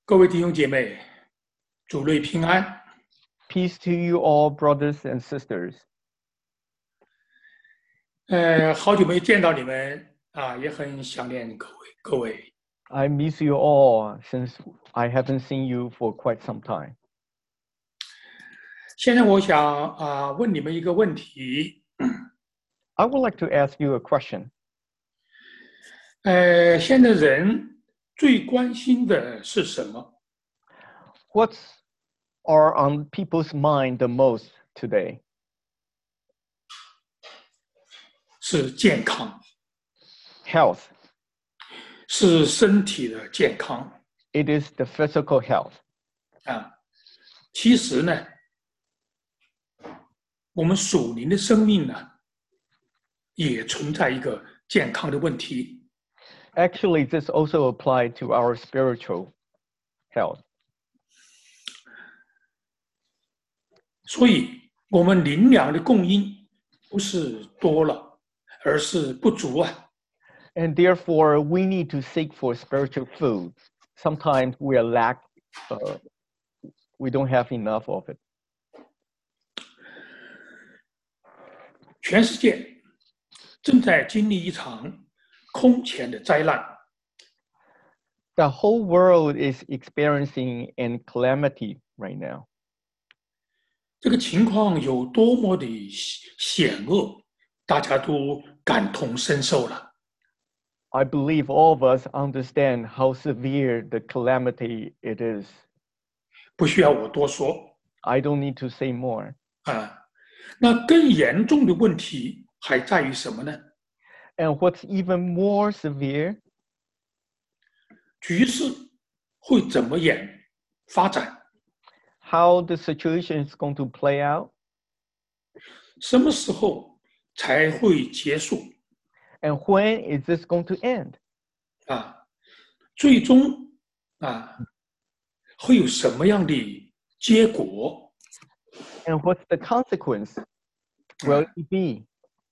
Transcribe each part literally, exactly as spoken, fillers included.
各位弟兄姐妹，主内平安。 Peace to you all, brothers and sisters. 呃，好久没见到你们啊，也很想念各位各位。 I miss you all since I haven't seen you for quite some time. 现在我想啊，问你们一个问题。 I would like to ask you a question. 呃，现在人最关心的是什么？ What's are on people's mind the most today? 是健康， Health. 是身体的健康 It is the physical health. 啊。其实呢，我们属灵的生命呢，也存在一个健康的问题。 Actually, this also applies to our spiritual health. 所以，我们灵粮的供应不是多了，而是不足啊。 And therefore, we need to seek for spiritual food. Sometimes we are lack, uh, we don't have enough of it. 全世界正在经历一场空前的灾难。 The whole world is experiencing an calamity right now. 这个情况有多么的险恶，大家都感同身受了。 I believe all of us understand how severe the calamity it is. 不需要我多说 I don't need to say more. 啊。那更严重的问题还在于什么呢？ And what's even more severe, 局势会怎么演发展？ how the situation is going to play out, 什么时候才会结束？ and when is this going to end? 啊，最终啊，会有什么样的结果？ And what's the consequence? Will it be?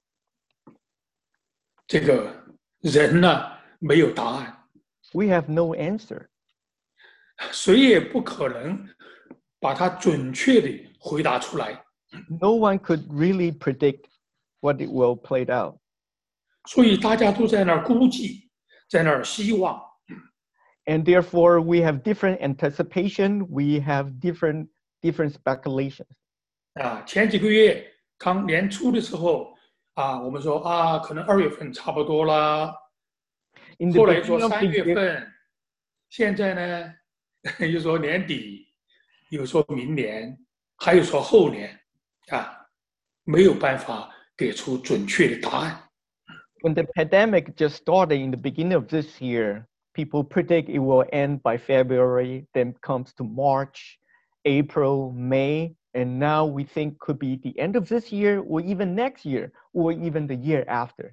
这个人呢，没有答案， We have no answer. 谁也不可能把它准确的回答出来。 No one could really predict what it will play out. 所以大家都在那儿估计，在那儿希望。 And therefore, we have different anticipation. We have different different speculations. 啊，前几个月刚年初的时候啊，我们说啊，可能二月份差不多啦。 In the 后来又说 beginning of 三 the 月 year, 份，现在呢又说年底，又说明年，还有说后年，啊，没有办法给出准确的答案。 when the pandemic just started in the beginning of this year, people predict it will end by February, then comes to March, April, May, and now we think could be the end of this year or even next year or even the year after.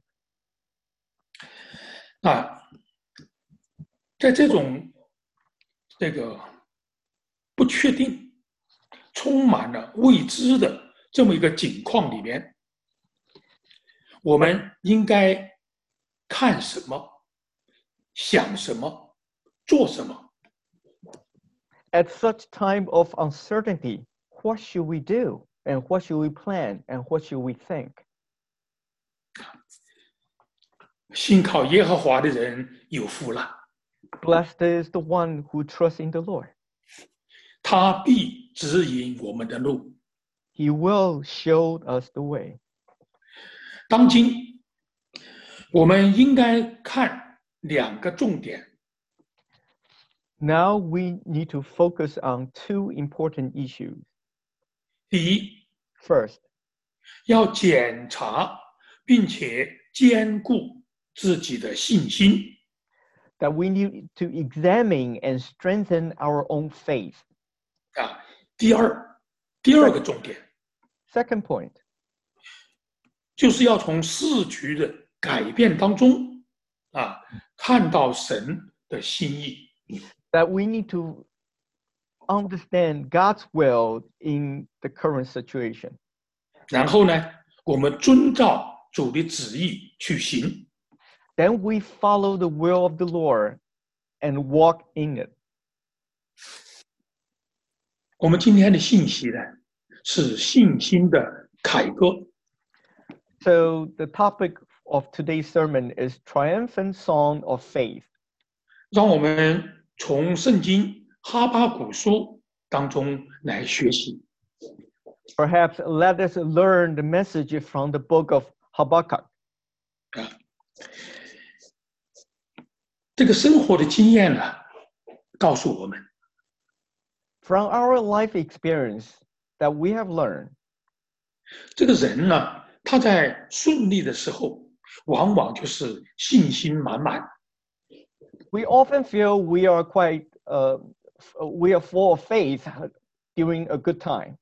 啊，在这种这个不确定、充满了未知的这么一个境况里面，我们应该看什么、想什么、做什么？ At such time of uncertainty, what should we do? And what should we plan? And what should we think? 信靠耶和华的人有福了， Blessed is the one who trusts in the Lord. 他必指引我们的路。 He will show us the way. 当今，我们应该看两个重点。 Now we need to focus on two important issues. 第一， First, 要检查并且兼顾自己的信心。 that we need to examine and strengthen our own faith. 啊，第二，第二个重点 Second point, 就是要从世局的改变当中啊，看到神的心意。 that we need to understand God's will in the current situation. 然后呢，我们遵照主的旨意去行。 Then we follow the will of the Lord and walk in it. 我们今天的信息呢，是信心的凯歌。 So the topic of today's sermon is Triumphant Song of Faith. 让我们从圣经哈巴谷书当中来学习。 Perhaps let us learn the message from the book of Habakkuk. 啊，这个生活的经验呢，告诉我们， From our life experience that we have learned, 这个人呢，他在顺利的时候，往往就是信心满满。 we often feel we are quite, uh, we are full of faith during a good time.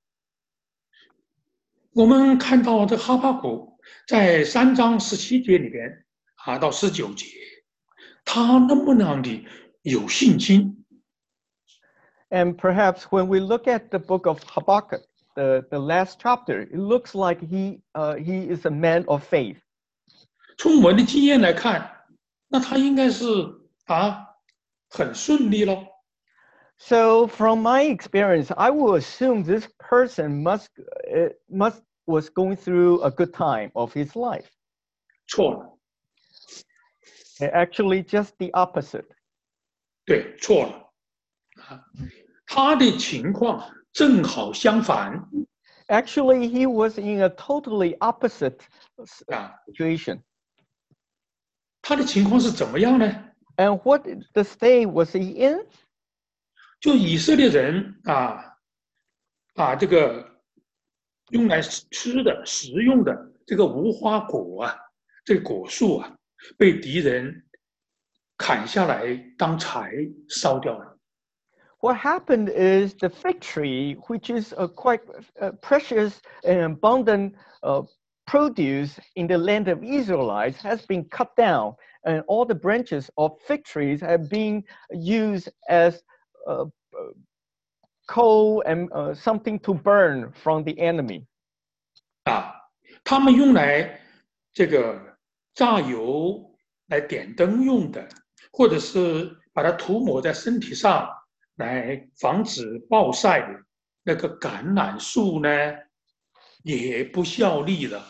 我们看到这哈巴谷在三章十七节里边啊到十九节，他那么样的有信心。 And perhaps when we look at the book of Habakkuk, the, the last chapter, it looks like he, uh, he is a man of faith. 从我的经验来看，那他应该是啊很顺利咯。 So from my experience, I will assume this person must, uh, must was going through a good time of his life. 错了， Actually, just the opposite. 对，错了啊，他的情况正好相反 Actually, he was in a totally opposite 啊。 situation. 他的情况是怎么样呢？ And what the state was he in? 就以色列人啊啊，这个用来吃的、食用的这个无花果啊，这个果树啊，被敌人砍下来当柴烧掉了。 What happened is the fig tree, which is a quite uh, precious and abundant uh, produce in the land of Israelites, has been cut down, and all the branches of fig trees have been used as uh, coal and uh, something to burn from the enemy. 啊，他们用来这个榨油、来点灯用的，或者是把它涂抹在身体上来防止暴晒的那个橄榄树呢，也不效力了。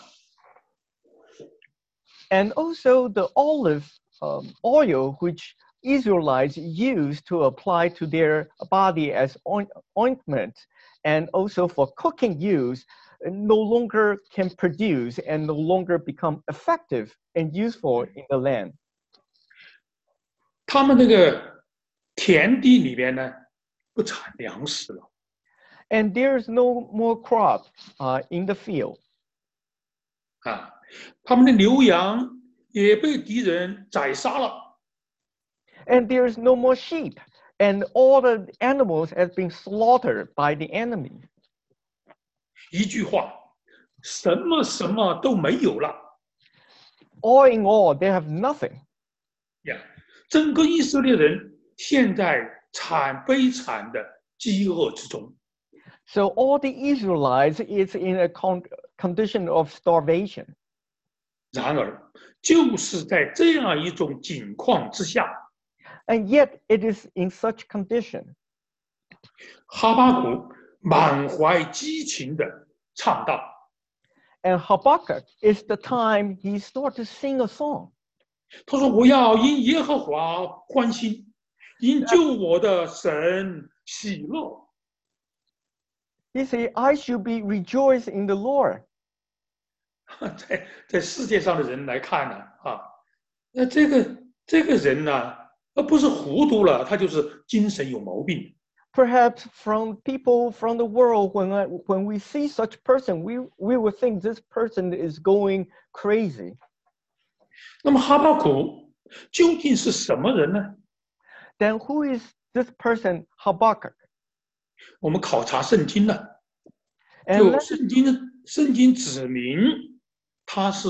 And also the olive um, oil, which Israelites used to apply to their body as ointment, and also for cooking use, no longer can produce and no longer become effective and useful in the land. 他们那个田地里边呢，不产粮食了。 And there's no more crop uh, in the field. 啊，他们的牛羊也被敌人宰杀了。 And there's no more sheep. And all the animals have been slaughtered by the enemy. 一句话，什么什么都没有了。 All in all, they have nothing. 呀，整个以色列人现在惨悲惨的饥饿之中。 So all the Israelites is in a con condition of starvation. 然而，就是在这样一种境况之下， And yet it is in such condition. 哈巴谷满怀激情的唱道。 And Habakkuk is the time he started to sing a song. 他说：“我要因耶和华欢心，因救我的神喜乐。” He said, I should be rejoiced in the Lord. 在在世界上的人来看呢，啊，那这个这个人呢，而不是糊涂了，他就是精神有毛病。 Perhaps from people from the world, when, I, when we see such person, we, we would think this person is going crazy. 那么哈巴谷究竟是什么人呢？ Then who is this person, Habakkuk? 我们考察圣经呢， And 就 let- 圣经圣经指明他是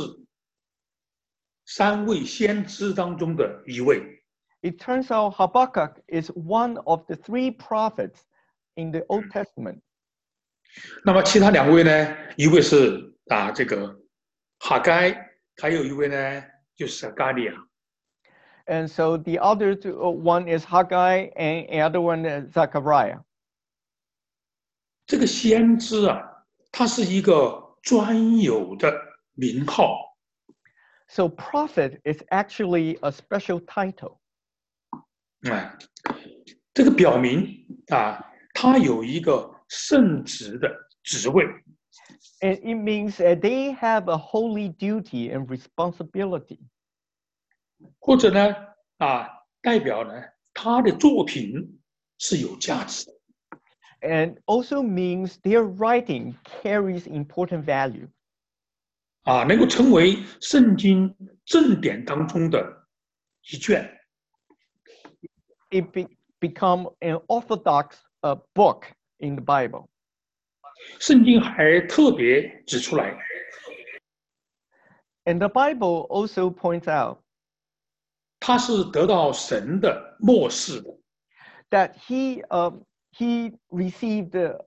三位先知当中的一位。 it turns out Habakkuk is one of the three prophets in the Old Testament. 那么其他两位呢？一位是啊这个哈该，还有一位呢就是撒迦利亚。 And so the other two, uh, one is Haggai and the other one is Zechariah. 这个先知啊，他是一个专有的名号。 So prophet is actually a special title. 哎，这个表明啊，他有一个圣职的职位。 And it means that they have a holy duty and responsibility. 或者呢，啊，代表呢，他的作品是有价值的。 And also means their writing carries important value. 啊，能够成为圣经正典当中的一卷。 It be, become an orthodox uh, book in the Bible. 圣经还特别指出来， And the Bible also points out 他是得到神的默示的。 that he uh, he received the,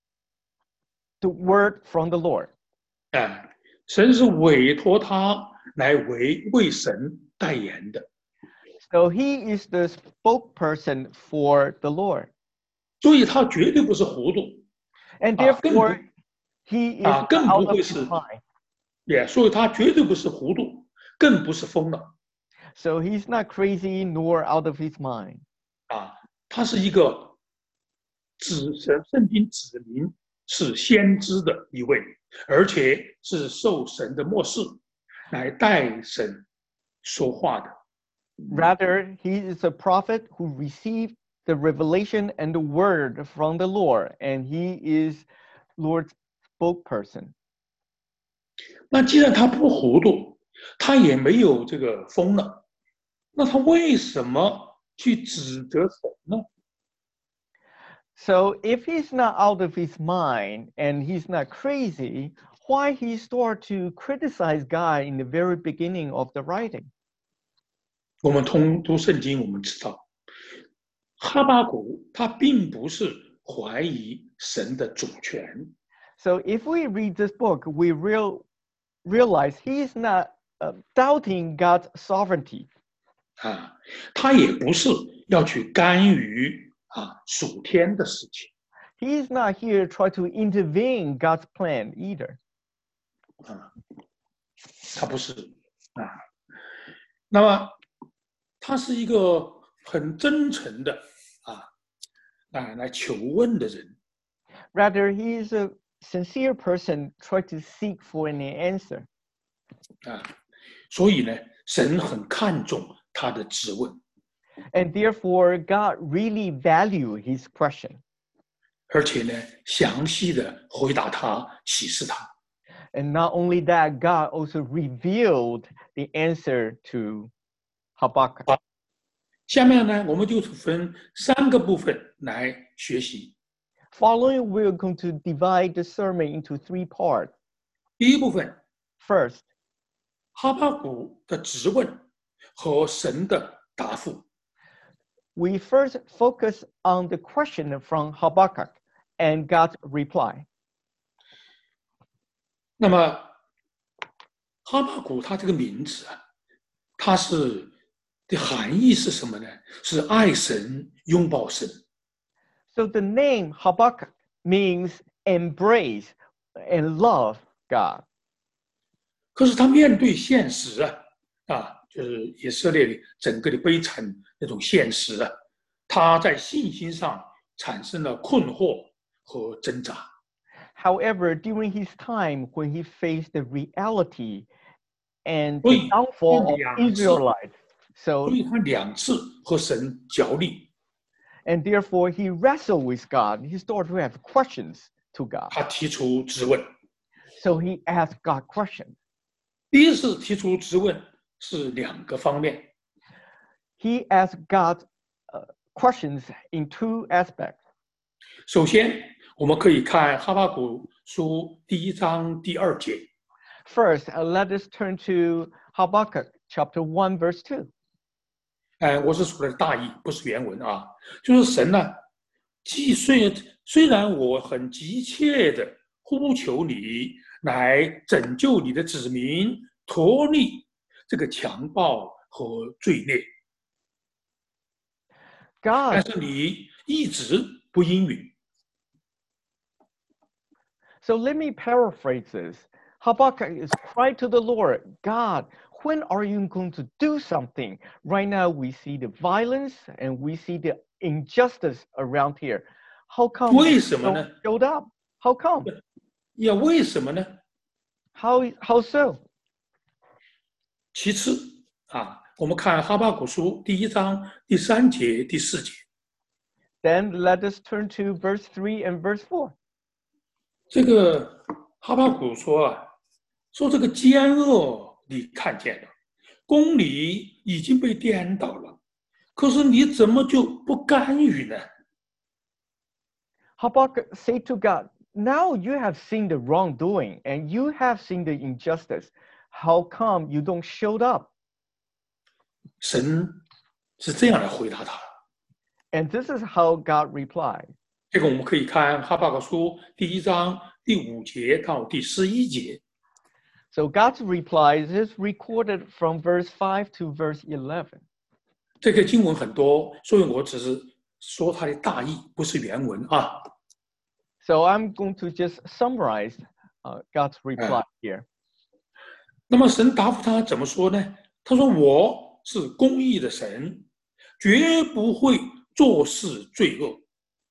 the word from the Lord. 啊，神是委托他来为为神代言的， So he is the spokesperson for the Lord. 所以他绝对不是糊涂。 And 啊，更不 therefore, he is 啊， not 更 out 不 of 会 his 是， mind. 也，所以他绝对不是糊涂，更不是疯了。 So he's not crazy nor out of his mind. 啊，他是一个指神圣经指明是先知的一位，而且是受神的默示来代神说话的。 Rather, he is a prophet who received the revelation and the word from the Lord, and he is Lord's spokesperson. 那既然他不糊涂，他也没有这个疯了，那他为什么去指责神呢？ So if he's not out of his mind and he's not crazy, why he start to criticize God in the very beginning of the writing? 我们通读圣经，我们知道，哈巴谷他并不是怀疑神的主权， So if we read this book, we real, realize he is not uh, doubting God's sovereignty. 啊，他也不是要去干预啊属天的事情， He is not here to try to intervene God's plan either. 啊，他不是啊。那么他是一个很真诚的啊啊来求问的人， Rather, he is a sincere person trying to seek for an answer. 啊，所以呢，神很看重他的质问， And therefore, God really value his question. 而且呢，详细的回答他，启示他。 And not only that, God also revealed the answer to Habakkuk. 下面呢，我们就分三个部分来学习。 Following, we're going to divide the sermon into three parts. 第一部分， First, 哈巴谷的质问和神的答复。 we first focus on the question from Habakkuk and God's reply. 那么，哈巴谷他这个名字啊，它是的含义是什么呢？是爱神、拥抱神。 So the name Habakkuk means embrace and love God. 可是他面对现实啊，啊，就是以色列的整个的悲惨那种现实啊，他在信心上产生了困惑和挣扎。 However, during his time when he faced the reality and 所 the 以 downfall of 两次， Israelites, 所 so 以他两次和神角力， and therefore he wrestled with God. He started to have questions to God. 他提出质问。 So he asked God questions. 第一次提出质问是两个方面， He asked God uh, questions in two aspects. 首先，我们可以看哈巴谷书第一章第二节。 First, uh, let us turn to Habakkuk chapter one, verse two. 哎，我是说的大意，不是原文啊。就是神呢，既虽虽然我很急切的呼求你来拯救你的子民，脱离这个强暴和罪孽， 但 God. 是你一直不应允。 So let me paraphrase this. Habakkuk is crying to the Lord, God, when are you going to do something? Right now we see the violence and we see the injustice around here. How come 为 you 什么 don't 呢？ showed up? How come? 呀，为什么呢？ How how so? 其次啊，我们看哈巴谷书第一章第三节、第四节， Then let us turn to verse three and verse four. 这个哈巴谷说啊，说这个奸恶你看见了，公理已经被颠倒了，可是你怎么就不干预呢？ Habakkuk said to God, now you have seen the wrongdoing and you have seen the injustice. How come you don't showed up? 神是这样来回答他。 And this is how God replied. 这个我们可以看哈巴谷书第一章第五节到第十一节。 So God's reply is recorded from verse five to verse eleven. 这个经文很多，所以我只是说它的大意，不是原文啊。 So I'm going to just summarize uh, God's reply here. 那么神答复他怎么说呢？他说：“我是公义的神，绝不会做事罪恶。”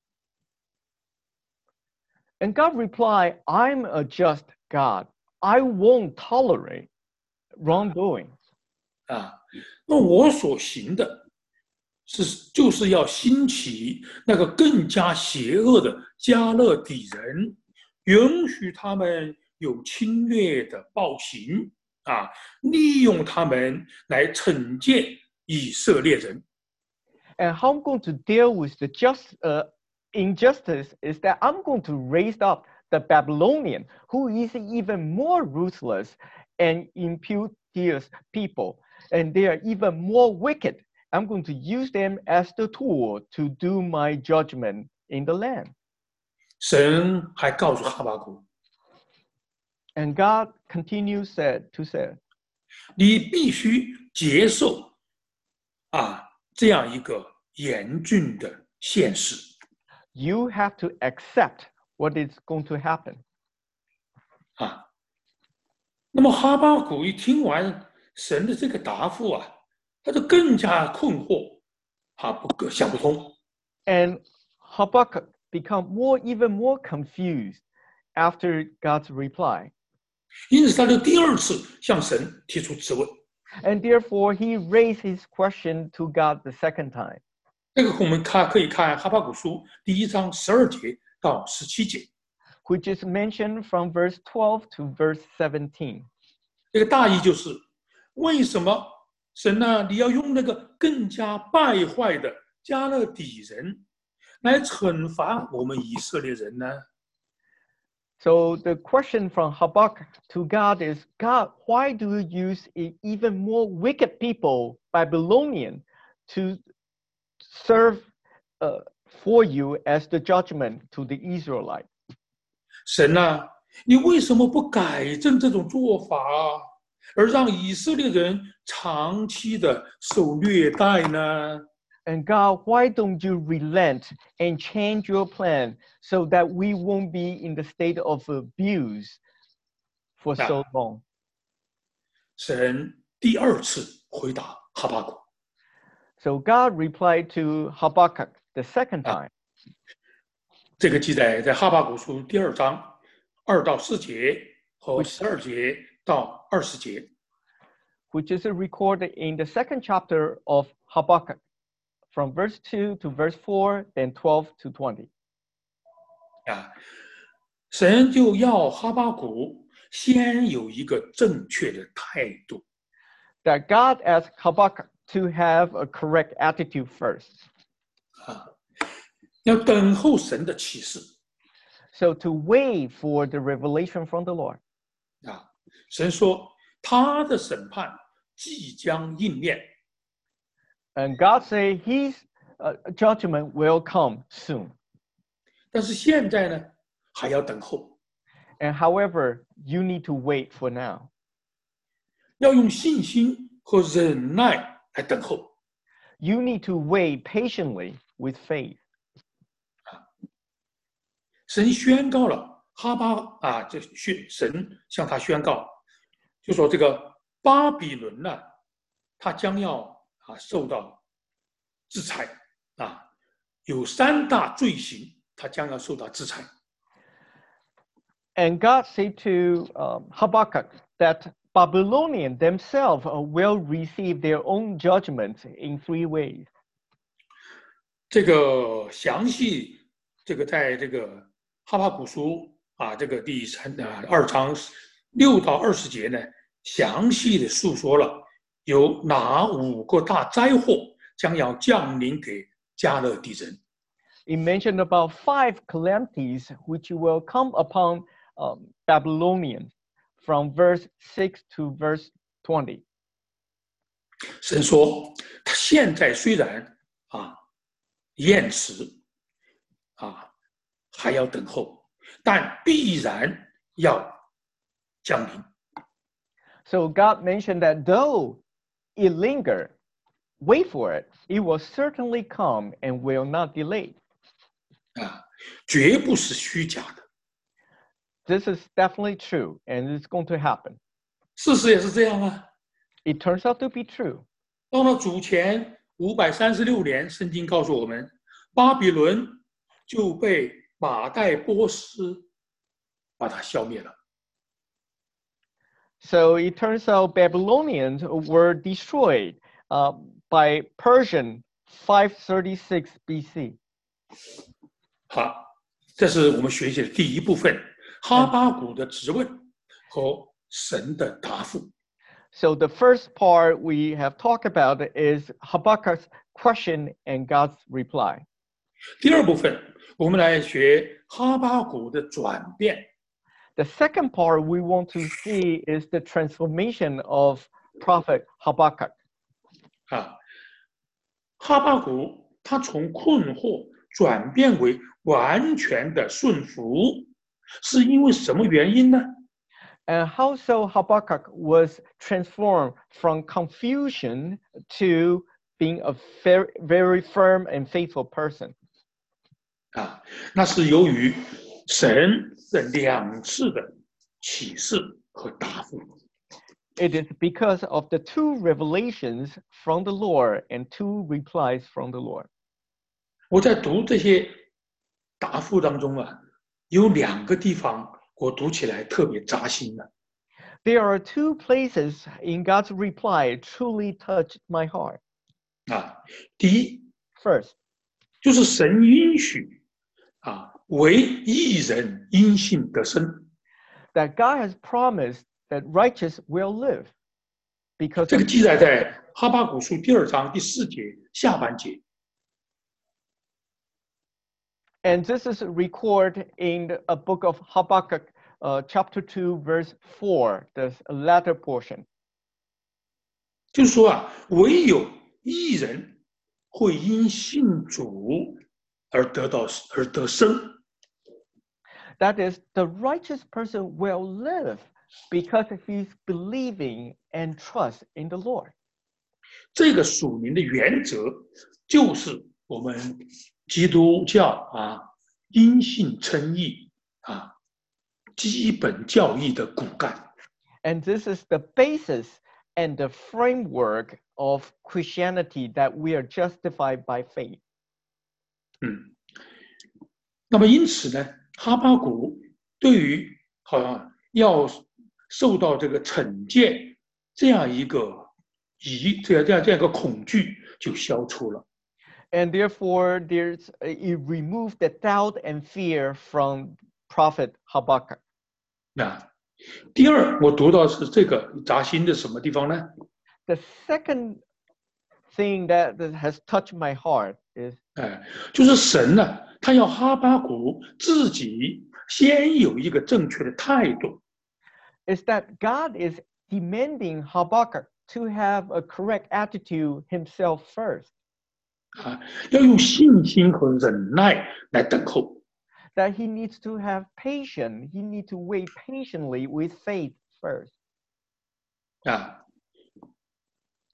And God replied, I'm a just God. I won't tolerate wrongdoing. 啊，那我所行的是，就是要兴起那个更加邪恶的加勒底人，允许他们有侵略的暴行啊，利用他们来惩戒以色列人。 And how I'm going to deal with the just uh, injustice is that I'm going to raise up the Babylonian, who is even more ruthless and impetuous people, and they are even more wicked. I'm going to use them as the tool to do my judgment in the land. 神还告诉哈巴谷， And God continues said, to say, 你必须接受啊这样一个严峻的现实。 you have to accept what is going to happen. 啊，那么哈巴谷一听完神的这个答复啊，他就更加困惑，啊，不想不通。 And Habakkuk become more, even more confused after God's reply. 因此，他就第二次向神提出质问。 And therefore, he raised his question to God the second time. 这个我们看可以看哈巴谷书第一章十二节到十七节， which is mentioned from verse twelve to verse seventeen. 这个大意就是：为什么神呢？你要用那个更加败坏的加勒底人来惩罚我们以色列人呢？ So the question from Habakkuk to God is, God, why do you use even more wicked people, Babylonian, to serve uh, for you as the judgment to the Israelites? 神啊，你为什么不改正这种做法，而让以色列人长期的受虐待呢？ And God, why don't you relent and change your plan so that we won't be in the state of abuse for so long? 神第二次回答哈巴谷， So God replied to Habakkuk the second time. 这个记载在哈巴谷书第二章二到四节和十二节到二十节， which is recorded in the second chapter of Habakkuk, from verse two to verse four, then twelve to twenty. 啊，神就要哈巴谷先有一个正确的态度， That God asked Habakkuk to have a correct attitude first. 啊，要等候神的启示。 So to wait for the revelation from the Lord. 啊，神说他的审判即将应验， And God said his uh, judgment will come soon. 但是现在呢还要等候， And however, you need to wait for now. 要用信心和忍耐来等候。 You need to wait patiently with faith. 神宣告了哈巴啊，这宣神向他宣告，就说这个巴比伦呢，他将要啊受到制裁啊，有三大罪行，他将要受到制裁。 And God said to um, Habakkuk that Babylonians themselves will receive their own judgments in three ways. 这个详细，这个在这个哈巴谷书啊，这个第三啊二章六到二十节呢，详细的述说了有哪五个大灾祸将要降临给加勒底人。 It mentioned about five calamities which will come upon um, Babylonians from verse six to verse twenty. 神说，他现在虽然啊延迟啊还要等候，但必然要降临。 So God mentioned that though it linger, wait for it. It will certainly come and will not delay. 啊，绝不是虚假的。 This is definitely true, and it's going to happen. 事实也是这样啊。 It turns out to be true. 到了主前五百三十六年，圣经告诉我们，巴比伦就被马代波斯把它消灭了。 So it turns out Babylonians were destroyed uh, by Persian five thirty-six B C. 好，这是我们学习的第一部分，哈巴谷的质问和神的答复。 So the first part we have talked about is Habakkuk's question and God's reply. 第二部分，我们来学哈巴谷的转变。 The second part we want to see is the transformation of Prophet Habakkuk. 啊，哈巴谷他从困惑转变为完全的顺服，是因为什么原因呢？ And how so Habakkuk was transformed from confusion to being a very, very firm and faithful person. 啊，那是由于神的两次的启示和答复。 It is because of the two revelations from the Lord and two replies from the Lord. 我在读这些答复当中啊，有两个地方我读起来特别扎心的。 There are two places in God's reply truly touched my heart. 啊，第一 First, 就是神允许啊，为义人因信得生。 that God has promised that righteous will live. Because 这个 of, 记载在哈巴谷书第二章第四节下半节。 and this is recorded in a book of Habakkuk, uh, chapter two, verse four, the latter portion. 就是说啊，唯有义人会因信主而得到而得生。 That is, the righteous person will live because he's believing and trust in the Lord. 这个属灵的原则就是我们基督教啊因信称义啊基本教义的骨干。 And this is the basis and the framework of Christianity, that we are justified by faith. 嗯，那么因此呢，哈巴谷对于好像要受到这个惩戒这样一个疑这样这样这样一个恐惧就消除了。 And therefore, there's it removed the doubt and fear from Prophet Habakkuk. 那第二，我读到是这个扎心的什么地方呢？ The second thing that, that has touched my heart is 哎，就是神呢，他要哈巴谷自己先有一个正确的态度。 is that God is demanding Habakkuk to have a correct attitude himself first. 啊，要用信心和忍耐来等候。 That he needs to have patience. He needs to wait patiently with faith first. 啊，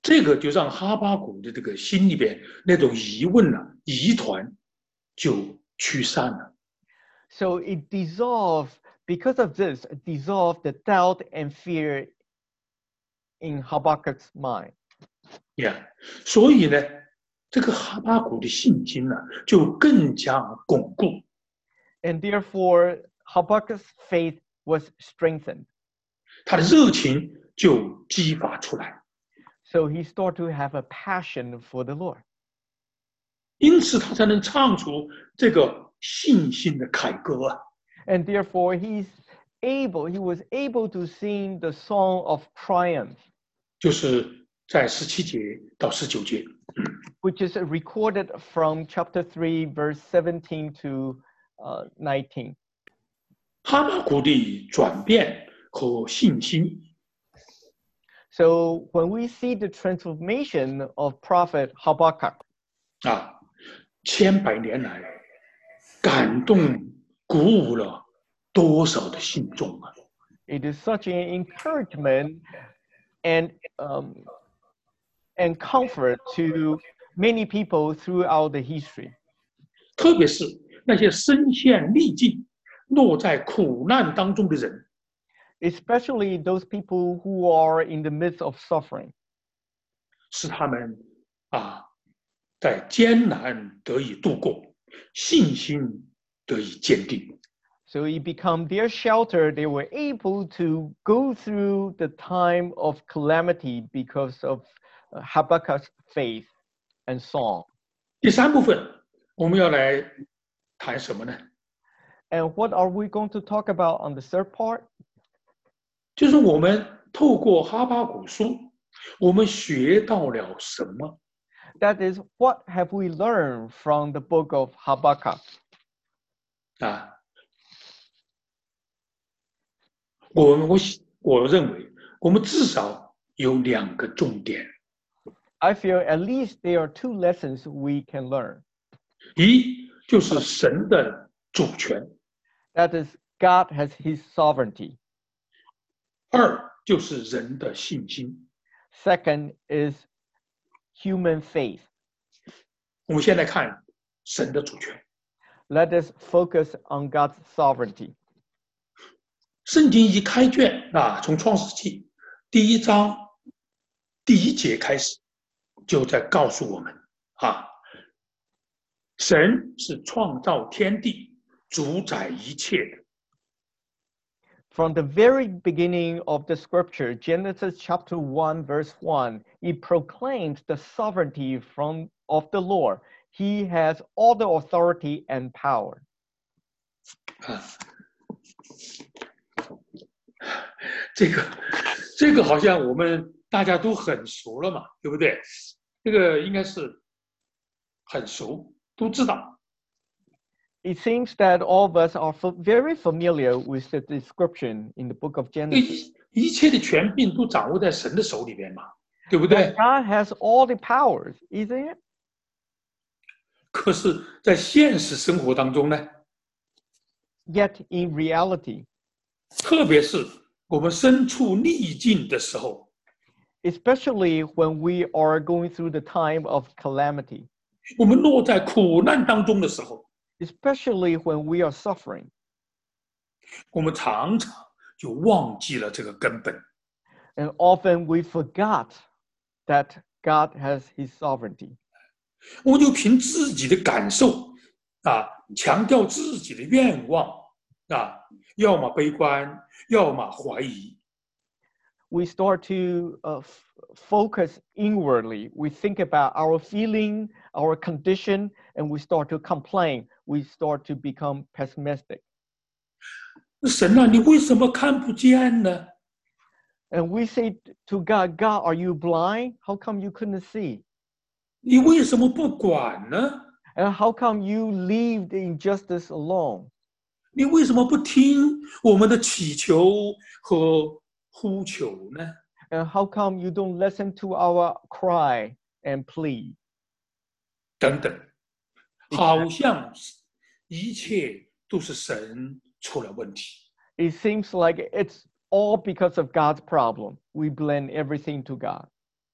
这个就让哈巴谷的这个心里边那种疑问呢、啊、疑团就驱散了。 So it dissolved, because of this, it dissolved the doubt and fear in Habakkuk's mind. Yeah. 所以呢，这个哈巴谷的信心呢就更加巩固。 And therefore, Habakkuk's faith was strengthened. 他的热情就激发出来。 So he started to have a passion for the Lord. 因此，他才能唱出这个信心的凯歌啊。 And therefore, he's able, he was able to sing the song of triumph. 就是在十七节到十九节。 Which is recorded from chapter three, verse seventeen to uh, nineteen. 哈巴谷的转变和信心。 So when we see the transformation of Prophet Habakkuk, 啊，千百年来感动鼓舞了多少的信众啊！ it is such an encouragement and um, and comfort to many people throughout the history. 特别是那些身陷逆境、落在苦难当中的人。 Especially those people who are in the midst of suffering. 使他们啊，在艰难得以度过，信心得以坚定。 So it became their shelter. They were able to go through the time of calamity because of Habakkuk's faith and song. 第三部分，我们要来谈什么呢？ And what are we going to talk about on the third part? 就是我们透过哈巴谷书，我们学到了什么？ That is, what have we learned from the book of Habakkuk? 啊，我我我认为，我们至少有两个重点。 I feel at least there are two lessons we can learn. 一就是神的主权， That is, God has his sovereignty. 二就是人的信心。 Second is human faith. 我们先来看神的主权。 Let us focus on God's sovereignty. 圣经一开卷啊，从创世纪第一章第一节开始，就在告诉我们啊，神是创造天地、主宰一切的。 From the very beginning of the scripture, Genesis chapter one, verse one, it proclaims the sovereignty from, of the Lord. He has all the authority and power. 啊，这个这个好像我们大家都很熟了嘛，对不对？这个应该是很熟，都知道。 It seems that all of us are very familiar with the description in the book of Genesis. 一一切的权柄都掌握在神的手里边嘛，对不对？ God has all the powers, isn't it? 可是，在现实生活当中呢， Yet in reality, 特别是我们身处逆境的时候， especially when we are going through the time of calamity, 我们落在苦难当中的时候， especially when we are suffering, 我们常常就忘记了这个根本。 and often we forgot that God has his sovereignty. 我们就凭自己的感受啊，强调自己的愿望啊，要么悲观，要么怀疑。 We start to uh, f- focus inwardly. We think about our feeling, our condition, and we start to complain. We start to become pessimistic. 神啊，你为什么看不见呢？ And we say to God, God, are you blind? How come you couldn't see? 你为什么不管呢？ And how come you leave the injustice alone? 你为什么不听我们的祈求和呼求呢？ And how come you don't listen to our cry and plea? 等等，好像一切都是神出了问题。 It seems like it's all because of God's problem. We blame everything to God.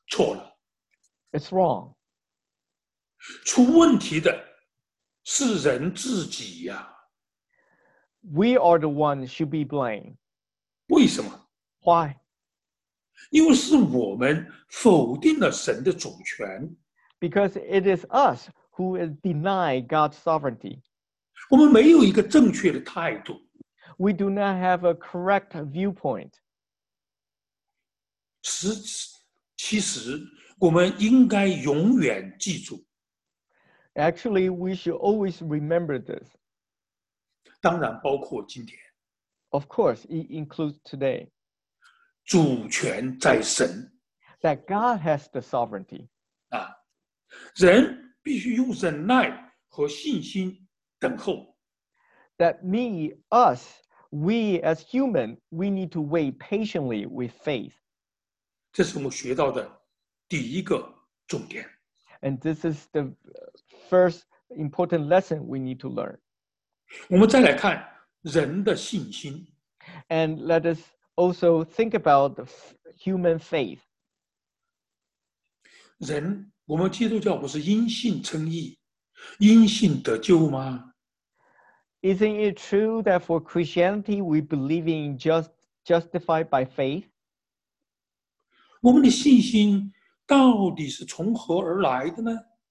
错了。 It's wrong. 出问题的是人自己呀、啊。 We are the ones should be blamed. 为什么？ Why? 因为是我们否定了神的主权。 Because it is us who is deny God's sovereignty. 我们没有一个正确的态度。 We do not have a correct viewpoint. 实其实我们应该永远记住。 Actually, we should always remember this. 当然包括今天。 Of course, it includes today. 主权在神。 That God has the sovereignty. 啊，人必须用忍耐和信心等候。 That me, us, we as human, we need to wait patiently with faith. 这是我们学到的第一个重点。 And this is the first important lesson we need to learn. 我们再来看人的信心。 And let us also think about the human faith. 人，我们基督教不是因信称义，因信得救吗？ Isn't it true that for Christianity we believe in just justified by faith? 我们的信心到底是从何而来的呢？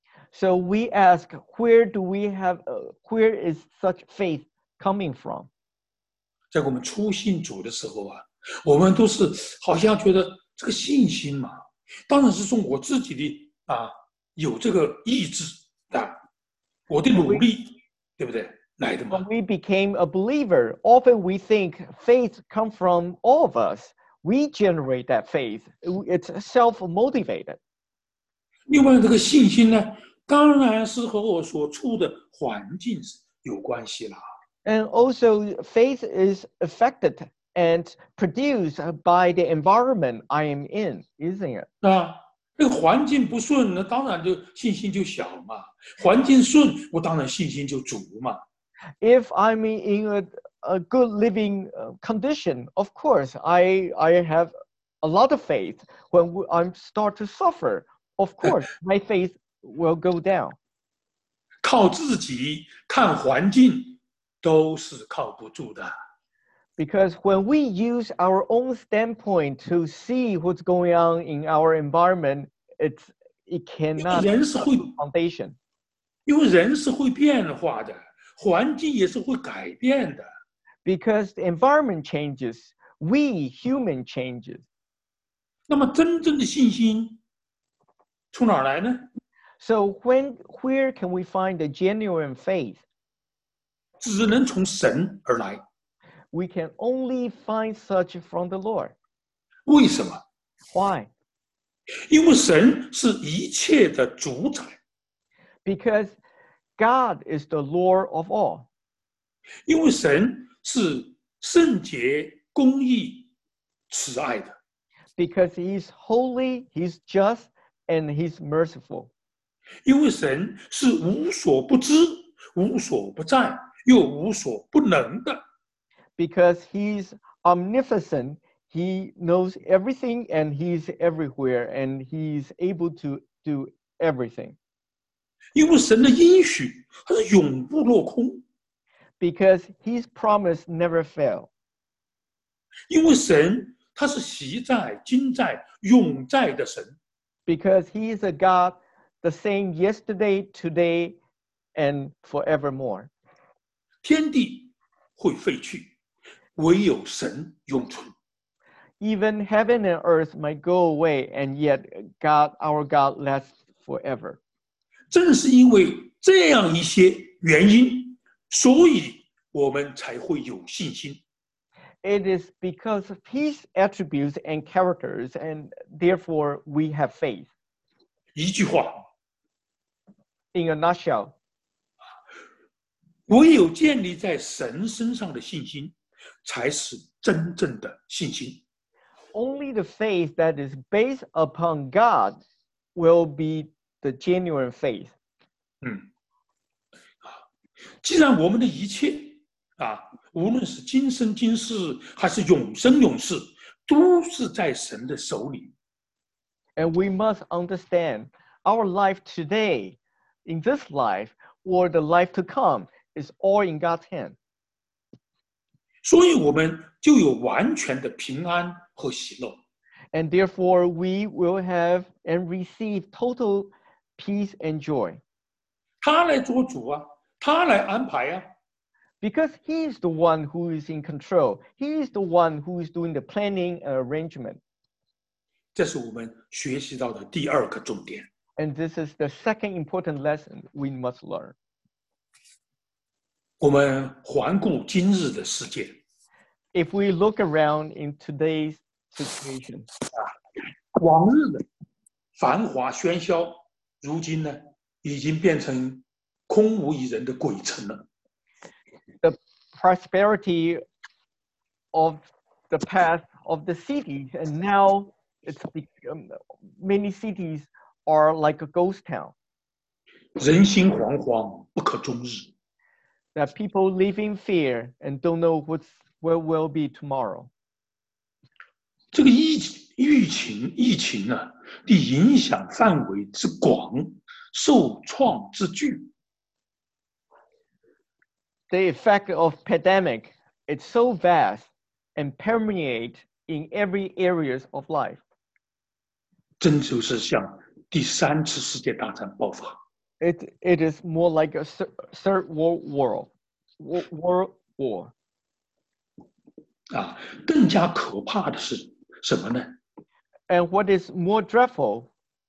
So we ask, where do we have, uh, where is such faith coming from? 在我们初信主的时候啊，我们都是好像觉得这个信心嘛，当然是从我自己的啊有这个意志啊，我的努力，对不对？来的嘛。 When we became a believer, often we think faith comes from all of us. We generate that faith. It's self-motivated. 另外，这个信心呢，当然是和我所处的环境有关系啦。 And also, faith is affected and produced by the environment I am in, isn't it? 啊，这个环境不顺，那当然就信心就小嘛；环境顺，我当然信心就足嘛。 If I'm in a, a good living condition, of course, I I have a lot of faith. When I start to suffer, of course, my faith will go down. 靠自己看环境都是靠不住的。 Because when we use our own standpoint to see what's going on in our environment, it's it cannot be 人是会 foundation. 因为人是会变化的，环境也是会改变的。 Because the environment changes, we human changes. 那么真正的信心从哪儿来呢？ So when where can we find the genuine faith? 只能从神而来。 We can only find such from the Lord. 为什么？ Why? 因为神是一切的主宰。 Because God is the Lord of all. 因为神是圣洁、公义、慈爱的。 Because He's holy, He's just, and He's merciful. 因为神是无所不知、无所不在，又无所不能的。 Because He's omnipotent, He knows everything, and He's everywhere, and He's able to do everything. 因为神的应许它是永不落空。 Because His promise never fail. 因为神他是习在、今在、永在的神。 Because He is a God the same yesterday, today, and forevermore. 天地会废去，唯有神永存。 Even heaven and earth might go away, and yet God, our God, lasts forever. 正是因为这样一些原因，所以我们才会有信心。 It is because of His attributes and characters, and therefore we have faith. 一句话， In a nutshell, 唯有建立在神身上的信心，才是真正的信心。 only the faith that is based upon God will be the genuine faith. 嗯，既然我们的一切啊，无论是今生今世还是永生永世，都是在神的手里。 And we must understand our life today, in this life, or the life to come, is all in God's hand. 所以我们就有完全的平安和喜乐。 And therefore, we will have and receive total peace and joy. 他来做主啊，他来安排啊。 Because he is the one who is in control. He is the one who is doing the planning and arrangement. 这是我们学习到的第二个重点。 And this is the second important lesson we must learn. 我们环顾今日的世界， If we look around in today's situation, 往日的繁华喧嚣，如今呢，已经变成空无一人的鬼城了。 the prosperity of the past of the cities, and now it's become, many cities are like a ghost town. 人心惶惶，不可终日。 That people live in fear and don't know what's what will be tomorrow. 这个疫疫情疫情呢、啊，的影响范围之广，受创之巨。 The effect of pandemic, it's so vast and permeate in every areas of life. 真就是像第三次世界大战爆发。 It it is more like a third world war, world war. 啊，更加可怕的是什么呢？ And what is more dreadful?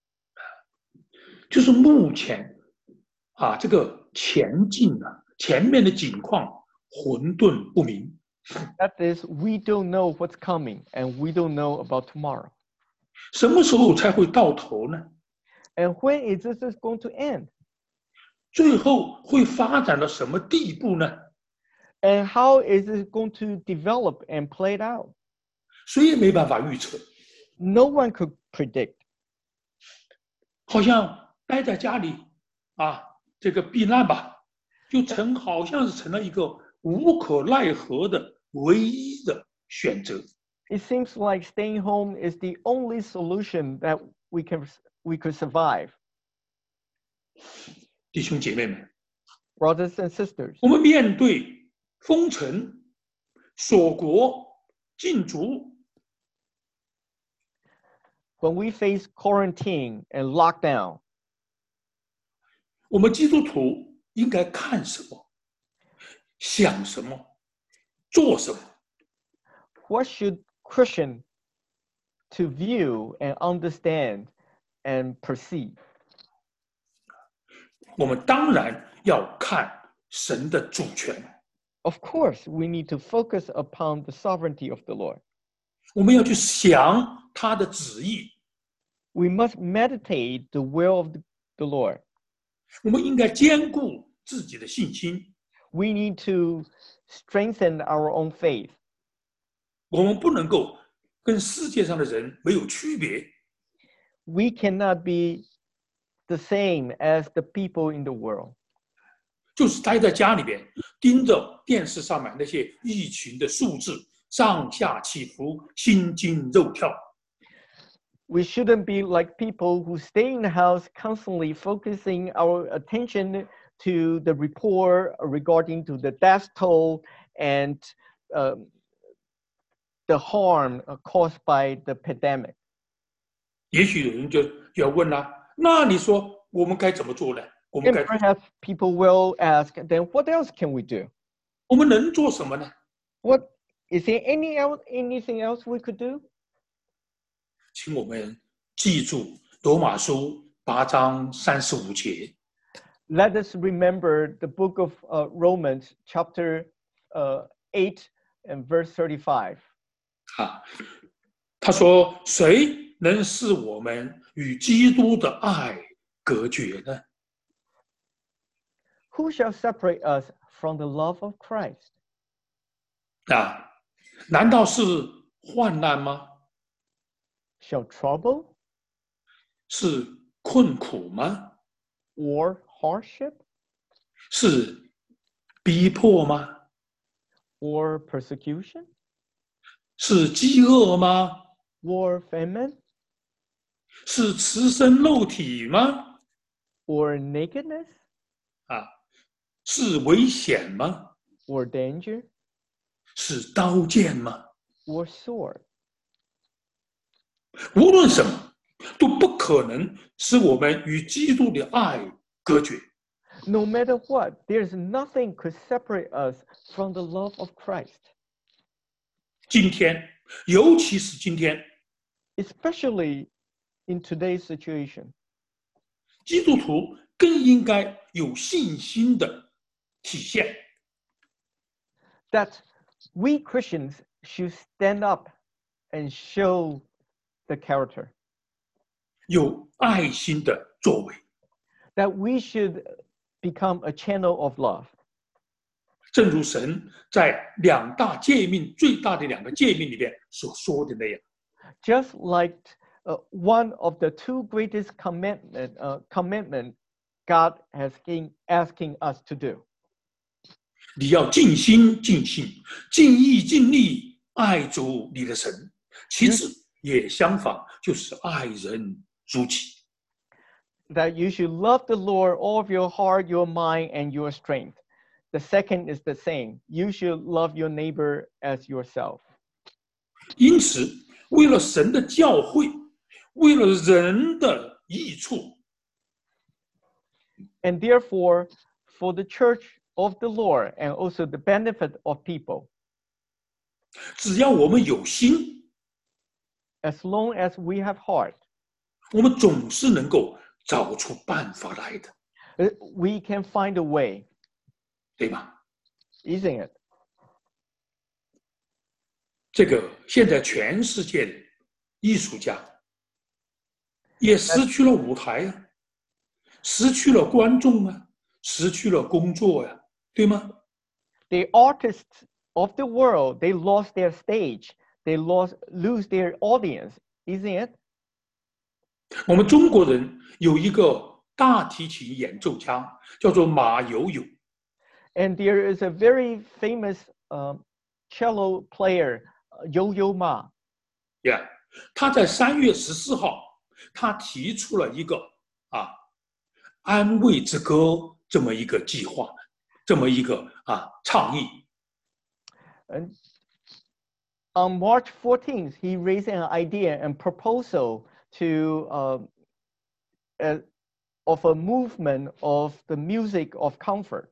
就是目前啊，这个前进啊，前面的景况混沌不明。 That is, we don't know what's coming, and we don't know about tomorrow. 什么时候才会到头呢？ And when is this going to end? 最后会发展到什么地步呢？ And how is it going to develop and play it out? 谁也没办法预测。 No one could predict. 好像待在家里啊，这个避难吧，就成好像是成了一个无可奈何的唯一的选择。 It seems like staying home is the only solution that we can we could survive. 弟兄姐妹们， Brothers and sisters, 我们面对封城、锁国、禁足， when we face quarantine and lockdown, 我们基督徒应该看什么、想什么、做什么？ what should Christian to view and understand and perceive? 我们当然要看神的主权， Of course, we need to focus upon the sovereignty of the Lord. 我们要去想他的旨意， We must meditate the will of the, the Lord. 我们应该兼顾自己的信心。 We need to strengthen our own faith. 我们不能够跟世界上的人没有区别。 We cannot be the same as the people in the world. 就是待在家里边，盯着电视上面那些疫情的数字上下起伏，心惊肉跳。 We shouldn't be like people who stay in the house constantly focusing our attention to the report regarding to the death toll and um, the harm caused by the pandemic. 也许有人就要问了、啊，那你说我们该怎么做呢？我们 And 该 perhaps people will ask, then what else can we do? 我们能做什么呢？ What is there any else, anything else we could do? 请我们记住罗马书八章三十五节。 Let us remember the book of uh, Romans, chapter uh, eight and verse thirty-five. 啊，他说：“谁能使我们与基督的爱隔绝呢？ Who shall separate us from the love of Christ? 啊，难道是患难吗？ Shall trouble 是困苦吗？ or hardship 是逼迫吗？ or persecution 是饥饿吗？ or famine 是赤身露体吗？ or nakedness 啊，是危险吗？ or danger 是刀剑吗？ or sword. 无论什么，都不可能使我们与基督的爱隔绝。 No matter what, there's nothing could separate us from the love of Christ. 今天，尤其是今天， Especially in today's situation, 基督徒更应该有信心的体现， that we Christians should stand up and show the character, 有爱心的作为。 that we should become a channel of love. 正如神在两大诫命最大的两个诫命里边所说的那样， Just like uh, one of the two greatest commandment, uh, commandment God has been asking us to do. 你要尽心尽性、尽意尽力爱主你的神。其次也相反，就是爱人如己。 That you should love the Lord all of your heart, your mind, and your strength. The second is the same. You should love your neighbor as yourself. 因此，为了神的教会，为了人的益处， And therefore, for the church of the Lord and also the benefit of people, 只要我们有心， as long as we have heart, 我们总是能够找出办法来的， uh, we can find a way, 对吧？ isn't it? 这个现在全世界的艺术家也失去了舞台啊，失去了观众啊，失去了工作呀、啊，对吗？ The artists of the world, they lost their stage, they lost lose their audience, isn't it? 我们中国人有一个大提琴演奏家，叫做马友友。 And there is a very famous um, cello player, uh, Yo-Yo Ma. Yeah, 他在三月十四号，他提出了一个啊安慰之歌这么一个计划，这么一个啊倡议。 And on March fourteenth, he raised an idea and proposal to uh, uh, of a movement of the music of comfort.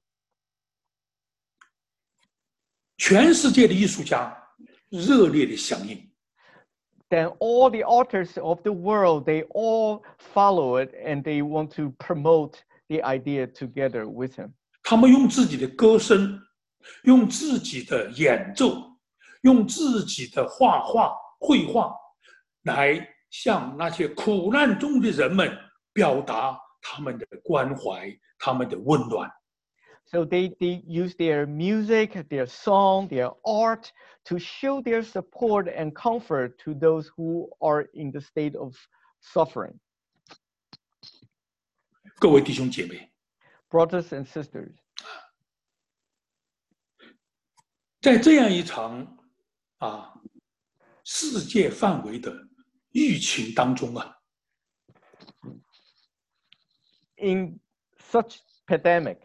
全世界的艺术家热烈的响应。 Then all the artists of the world, they all follow it and they want to promote the idea together with him. 他们用自己的歌声，用自己的演奏，用自己的画画、绘画，来向那些苦难中的人们表达他们的关怀、他们的温暖。 So they, they use their music, their song, their art to show their support and comfort to those who are in the state of suffering. 各位弟兄姐妹， Brothers and sisters, 在这样一场啊世界范围的疫情当中啊， in such pandemic,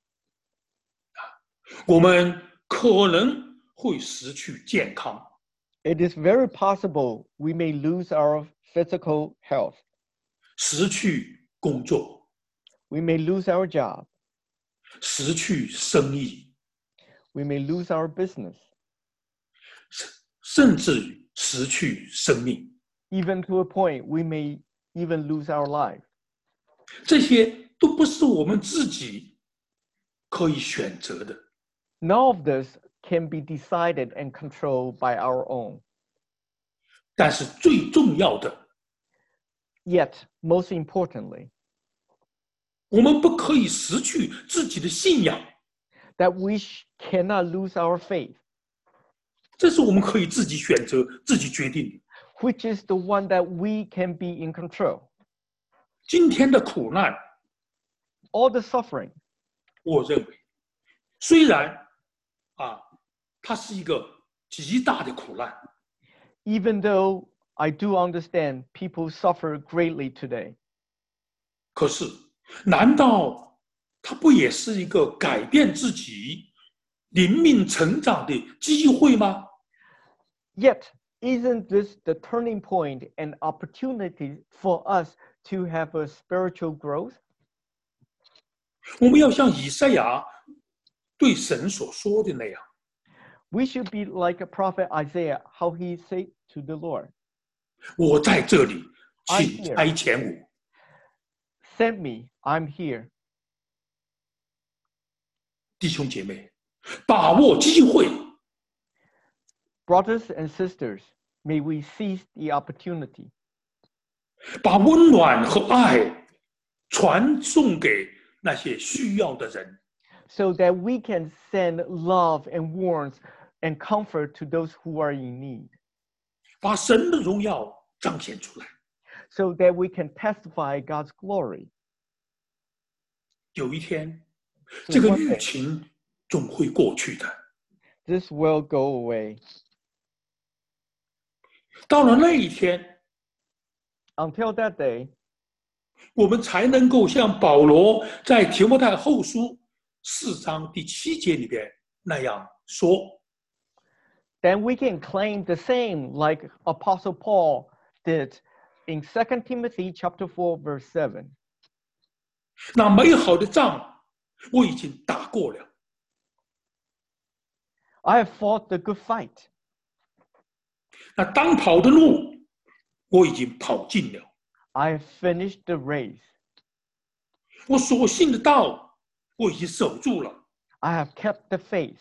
我们可能会失去健康， it is very possible we may lose our physical health. 失去工作， We may lose our job. 失去生意， We may lose our business, 甚至于失去生命。 even to a point we may even lose our life. 这些都不是我们自己可以选择的。 None of this can be decided and controlled by our own. 但是最重要的， Yet, most importantly, 我们不可以失去自己的信仰， that we sh- cannot lose our faith, 这是我们可以自己选择、自己决定的。 which is the one that we can be in control. 今天的苦难， All the suffering, 我认为，虽然啊，它是一个极大的苦难， even though I do understand people suffer greatly today. 可是，难道它不也是一个改变自己、灵命成长的机会吗？ Yet, isn't this the turning point and opportunity for us to have a spiritual growth? 我们要像以赛亚对神所说的那样， We should be like a prophet Isaiah, how he said to the Lord, 我在这里， I'm 请 here. 差遣我。 Send me, I'm here. 弟兄姐妹，把握机会， Brothers and sisters, may we seize the opportunity, 把温暖和爱传送给那些需要的人。 so that we can send love and warmth and comfort to those who are in need, 把神的荣耀彰显出来。 so that we can testify God's glory. 有一天， So 这个 one 疫 day, 情总会过去的。 this will go away. 到了那一天， Until that day, 我们才能够像保罗在提摩太后书四章第七节里边那样说： then we can claim the same like Apostle Paul did in Second Timothy chapter four, verse seven. 那美好的仗我已经打过了， I have fought the good fight. 那当跑的路我已经跑尽了， I have finished the race. 我所信的道我已经守住了。 I have kept the faith.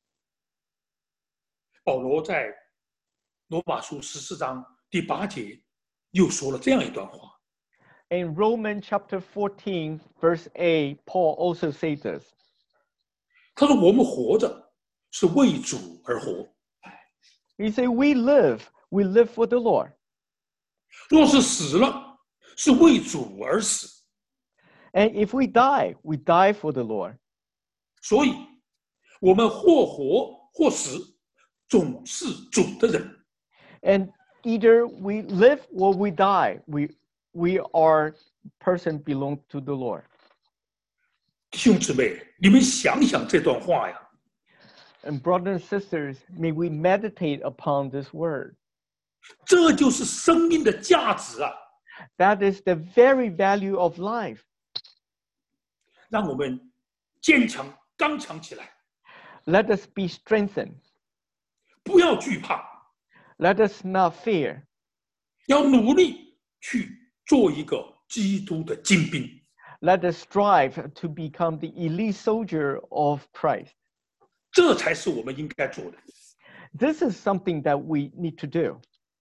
保罗在罗马书十四章第八节又说了这样一段话， In Romans chapter fourteen, verse eight, Paul also says this. 他说：“我们活着是为主而活， He said, we live, we live for the Lord. 若是死了，是为主而死。 And if we die, we die for the Lord. 所以，我们或活或死，总是主的人。 And either we live or we die, we, we are person belong to the Lord. 弟兄姊妹，你们想想这段话呀， And brothers and sisters, may we meditate upon this word. 这就是生命的价值啊！ That is the very value of life. 让我们坚强刚强起来， Let us be strengthened. 不要惧怕， Let us not fear. 要努力去做一个基督的精兵。 Let us strive to become the elite soldier of Christ. 这才是我们应该做的。 This is something that we need to do.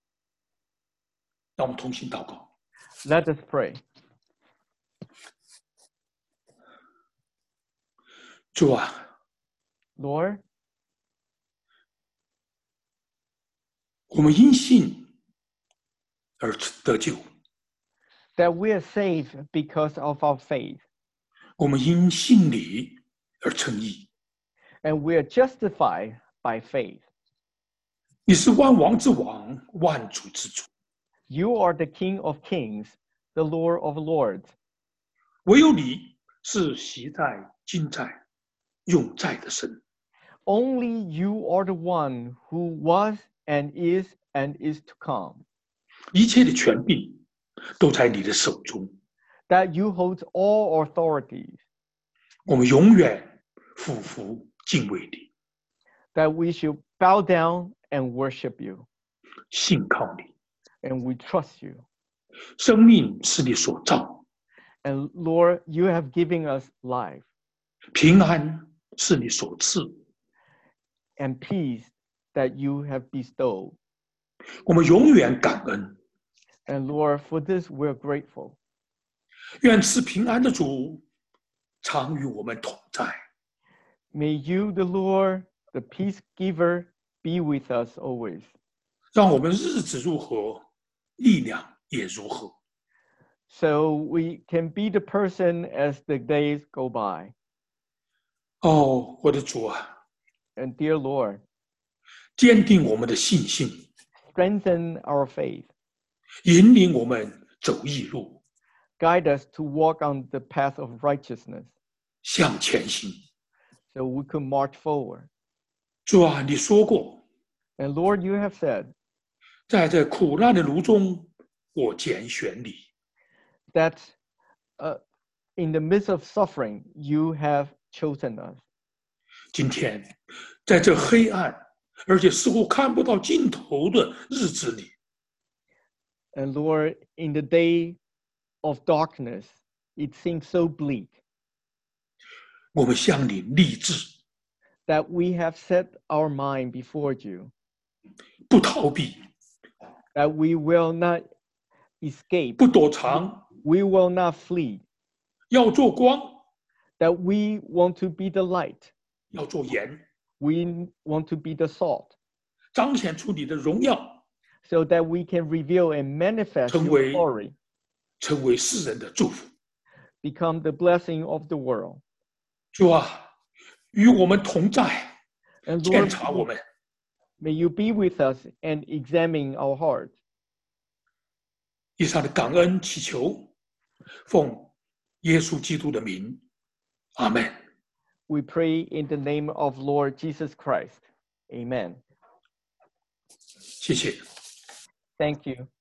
让我们同心祷告。 Let us pray. 主啊， Lord, 我们因信而得救， that we are saved because of our faith, 我们因信你而称义。 and we are justified by faith. 你是万王之王，万主之主， You are the King of kings, the Lord of lords. 唯有你是昔在、今在、永在的神。 Only you are the one who was and is and is to come, 一切的权柄都在你的手中， that you hold all authorities, 我们永远俯伏敬畏你， that we should bow down and worship you, 信靠你。 and we trust you. 生命是你所造， And Lord, you have given us life 平安是你所赐， and peace that you have bestowed. 我们永远感恩。 And Lord, for this we're grateful. 愿赐平安的主常与我们同在。 May you, the Lord, the peace giver, be with us always. 让我们日子如何，力量也如何。 So we can be the person as the days go by. 哦，我的主啊， And dear Lord, 坚定我们的信心， strengthen our faith, 引领我们走义路， Guide us to walk on the path of righteousness 向前行。 so we could march forward. 主啊，你说过， And Lord, you have said 在这苦难的路中，我拣选你。 that uh, in the midst of suffering, you have chosen us. 今天，在这黑暗而且似乎看不到尽头的日子里， And Lord, in the day of darkness, it seems so bleak 我们向你立志， that we have set our mind before you, 不逃避， that we will not escape, 不躲藏， we will not flee, 要做光， that we want to be the light, 要做盐， we want to be the salt, 彰显出你的荣耀， so that we can reveal and manifest 成 your 为 glory, 成为世人的祝福。 become the blessing of the world. 主啊，与我们同在， And 检 Lord, 查我们。 may you be with us and examine our hearts. 以上的感恩祈求，奉耶稣基督的名，阿门。 We pray in the name of Lord Jesus Christ. Amen. 谢谢。 Thank you.